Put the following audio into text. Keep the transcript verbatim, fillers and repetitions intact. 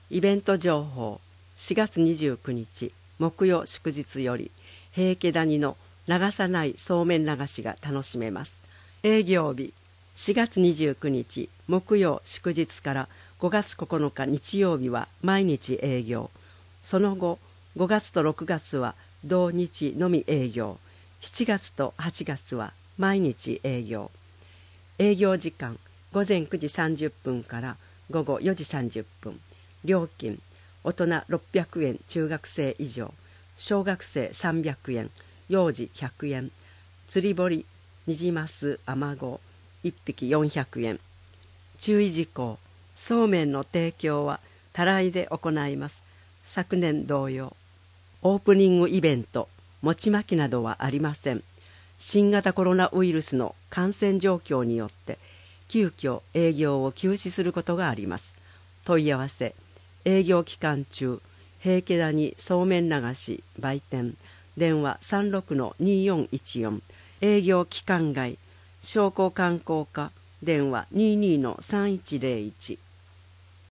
イベント情報。しがつにじゅうくにち木曜祝日より平家谷の流さないそうめん流しが楽しめます。営業日。しがつにじゅうくにち木曜祝日からごがつここのか日曜日は毎日営業。その後ごがつとろくがつは同日のみ営業。しちがつとはちがつは毎日営業。営業時間ごぜんくじさんじゅっぷんからごごよじさんじゅっぷん。料金大人ろっぴゃくえん、中学生以上、小学生さんびゃくえん、幼児ひゃくえん。釣り堀ニジマスアマゴいっぴきよんひゃくえん。注意事項。そうめんの提供はたらいで行います。昨年同様オープニングイベント餅まきなどはありません。新型コロナウイルスの感染状況によって急遽営業を休止することがあります。問い合わせ。営業期間中平家谷そうめん流し売店電話 さんろくのによんいちよん。営業期間外商工観光課電話 にじゅうにのさんいちぜろいち。